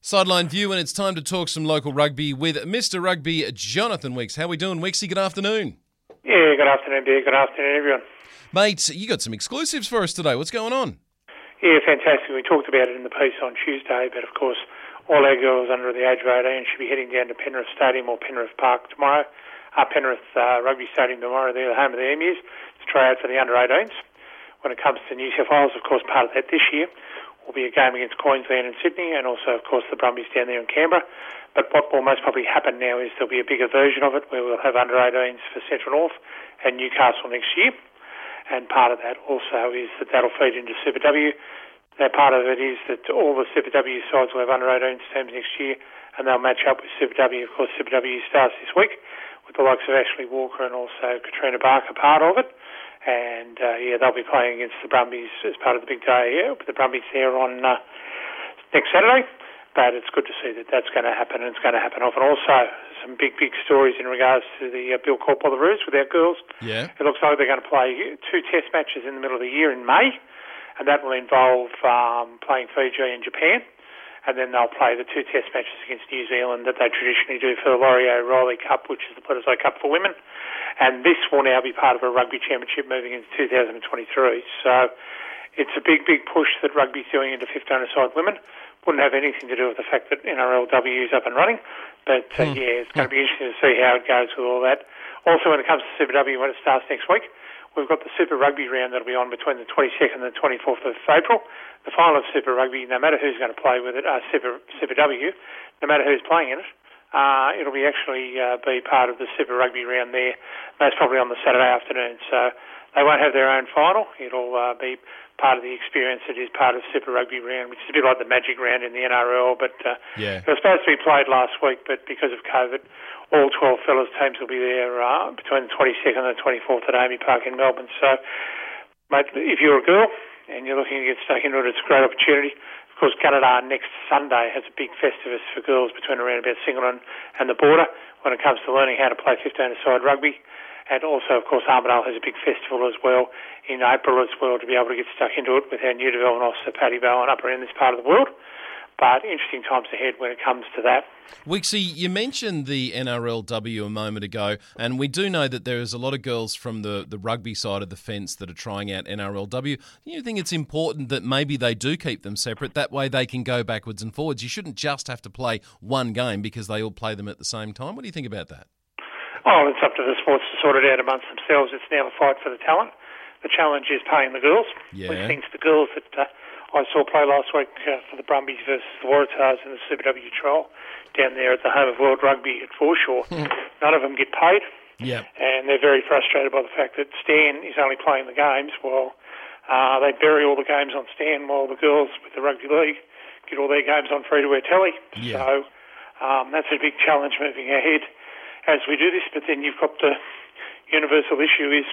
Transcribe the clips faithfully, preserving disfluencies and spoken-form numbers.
Sideline View, and it's time to talk some local rugby with Mister Rugby, Jonathan Weeks. How are we doing, Weeksy? Good afternoon. Yeah, good afternoon, dear. Good afternoon, everyone. Mate, you got some exclusives for us today. What's going on? Yeah, fantastic. We talked about it in the piece on Tuesday, but of course, all our girls under the age of eighteen should be heading down to Penrith Stadium or Penrith Park tomorrow. Uh, Penrith uh, Rugby Stadium tomorrow. They're the home of the Emus to try out for the under eighteens. When it comes to New South Wales, of course, part of that this year will be a game against Queensland and Sydney, and also, of course, the Brumbies down there in Canberra. But what will most probably happen now is there'll be a bigger version of it where we'll have under eighteens for Central North and Newcastle next year. And part of that also is that that'll feed into Super W. That part of it is that all the Super W sides will have under eighteens teams next year, and they'll match up with Super W. Of course, Super W starts this week with the likes of Ashley Walker and also Katrina Barker part of it. And, uh, yeah, they'll be playing against the Brumbies as part of the big day. Yeah, the Brumbies there on uh, next Saturday. But it's good to see that that's going to happen, and it's going to happen often. Also, some big, big stories in regards to the uh, Bill Court Bollaroos with our girls. Yeah. It looks like they're going to play two test matches in the middle of the year in May, and that will involve um, playing Fiji and Japan. And then they'll play the two test matches against New Zealand that they traditionally do for the Laurie O'Reilly Cup, which is the Bledisloe Cup for women. And this will now be part of a rugby championship moving into two thousand twenty-three. So it's a big, big push that rugby's doing into fifteen-a-side women. Wouldn't have anything to do with the fact that N R L W is up and running. But, uh, mm. yeah, it's going to be interesting to see how it goes with all that. Also, when it comes to Super W, when it starts next week, we've got the Super Rugby round that'll be on between the twenty-second and the twenty-fourth of April. The final of Super Rugby, no matter who's going to play with it, uh, Super, Super W, no matter who's playing in it, uh, it'll be actually uh, be part of the Super Rugby round there, most probably on the Saturday afternoon. So they won't have their own final. It'll uh, be part of the experience that is part of Super Rugby round, which is a bit like the Magic round in the N R L. But uh, yeah. It was supposed to be played last week, but because of COVID, all twelve fellas teams will be there uh, between the twenty-second and the twenty-fourth at Amy Park in Melbourne. So, mate, if you're a girl and you're looking to get stuck into it, it's a great opportunity. Of course, Canada next Sunday has a big festivus for girls between around about Singleton and the border when it comes to learning how to play fifteen-a-side rugby. And also, of course, Armidale has a big festival as well in April as well to be able to get stuck into it with our new development officer, Paddy Bowen, up around this part of the world. But interesting times ahead when it comes to that. Weeksy, you mentioned the N R L W a moment ago, and we do know that there is a lot of girls from the, the rugby side of the fence that are trying out N R L W. Do you think it's important that maybe they do keep them separate? That way they can go backwards and forwards. You shouldn't just have to play one game because they all play them at the same time. What do you think about that? Oh, it's up to the sports to sort it out amongst themselves. It's now a fight for the talent. The challenge is paying the girls. Yeah. We've seen the girls that uh, I saw play last week uh, for the Brumbies versus the Waratahs in the Super W trial down there at the home of World Rugby at Foreshore. None of them get paid. Yeah. And they're very frustrated by the fact that Stan is only playing the games while uh, they bury all the games on Stan while the girls with the Rugby League get all their games on free-to-air telly. Yeah. So um, that's a big challenge moving ahead as we do this. But then you've got the universal issue is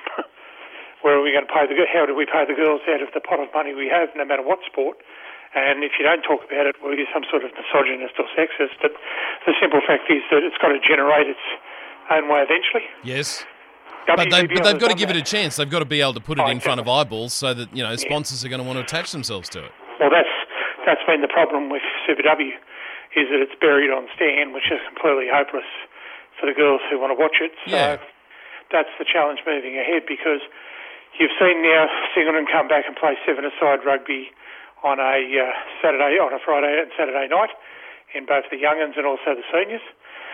where are we going to pay the how do we pay the girls out of the pot of money we have, no matter what sport? And if you don't talk about it, well, you're some sort of misogynist or sexist. But the simple fact is that it's got to generate its own way eventually. Yes. But, they, but they've got to give it a chance. They've got to be able to put it oh, in front of eyeballs so that, you know, sponsors yeah. are going to want to attach themselves to it. Well, that's that's been the problem with Super W, is that it's buried on Stan, which is completely hopeless for the girls who want to watch it. So yeah. that's the challenge moving ahead, because you've seen now Singleton come back and play seven-a-side rugby on a uh, Saturday, on a Friday and Saturday night in both the young'uns and also the seniors.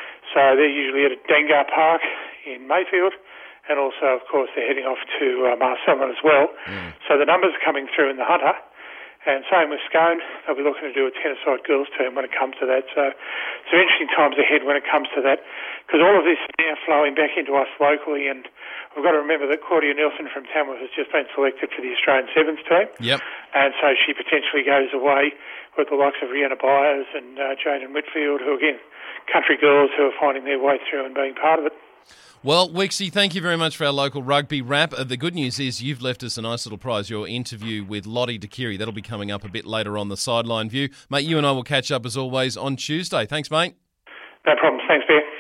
So they're usually at Dangar Park in Mayfield, and also, of course, they're heading off to uh, Marcellin as well. Mm. So the numbers are coming through in the Hunter. And same with Scone, they'll be looking to do a ten-a-side girls team when it comes to that. So some interesting times ahead when it comes to that, because all of this is now flowing back into us locally, and we've got to remember that Claudia Nielsen from Tamworth has just been selected for the Australian Sevens team. Yep. And so she potentially goes away with the likes of Rihanna Byers and uh, Jaden Whitfield, who, again, country girls who are finding their way through and being part of it. Well, Weeksy, thank you very much for our local rugby wrap. Uh, the good news is you've left us a nice little prize, your interview with Lottie Dakiri. That'll be coming up a bit later on the Sideline View. Mate, you and I will catch up as always on Tuesday. Thanks, mate. No problem. Thanks, Bear.